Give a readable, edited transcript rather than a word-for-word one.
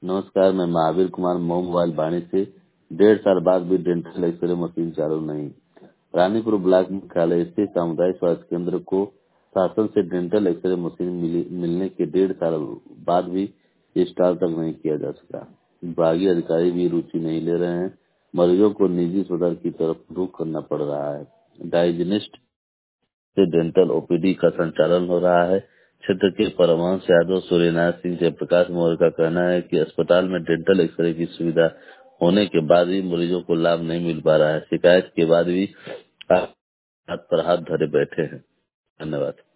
नमस्कार, मैं महावीर कुमार मऊ मोबाइल बाणी से 1.5 साल बाद भी डेंटल एक्सरे मशीन चालू नहीं। रानीपुर ब्लॉक मुख्यालय स्थित सामुदायिक स्वास्थ्य केंद्र को शासन से डेंटल एक्सरे मशीन मिलने के 1.5 साल बाद भी इंस्टॉल तक नहीं किया जा सका। विभागीय अधिकारी भी रुचि नहीं ले रहे हैं। मरीजों को निजी अस्पताल की तरफ रुख करना पड़ रहा है। डाइजेनिस्ट से डेंटल ओपीडी का संचालन हो रहा है। क्षेत्र के परमहंस यादव, सूर्यनारायण सिंह, जयप्रकाश मौर्य का कहना है कि अस्पताल में डेंटल एक्सरे की सुविधा होने के बाद भी मरीजों को लाभ नहीं मिल पा रहा है। शिकायत के बाद भी हाथ पर हाथ धरे बैठे हैं। धन्यवाद।